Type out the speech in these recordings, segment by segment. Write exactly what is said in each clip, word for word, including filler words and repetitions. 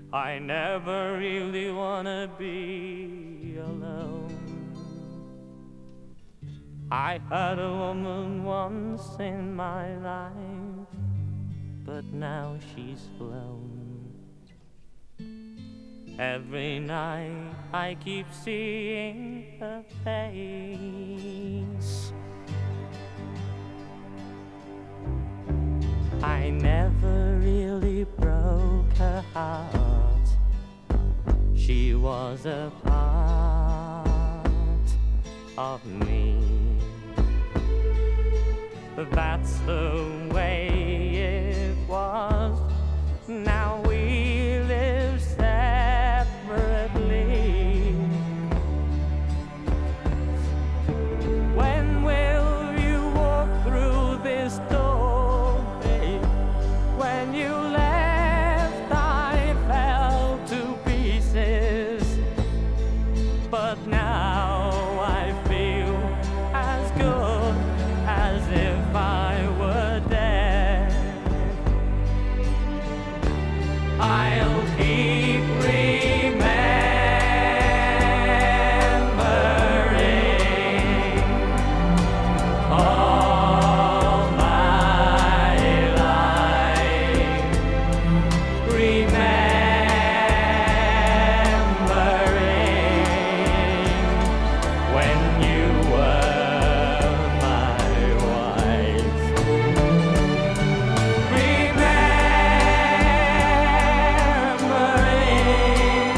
I never really wanna be alone. I had a woman once in my life, but now she's flown. Every night I keep seeing her face. I never really broke her heart. She was a part of me. That's the way it was. Now we live separately. When will you walk through this door, babe? When you left, I fell to pieces, but now I feel as good as if I were dead. I'll keep remembering all my life, remembering when you were my wife, remembering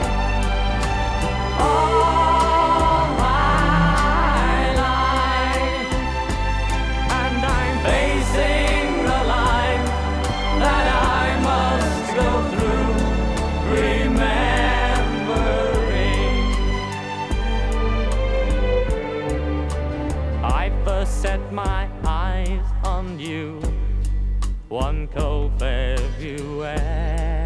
all my life, and I'm facing the line that I must go through, remembering. I first set my eyes on you one cold February.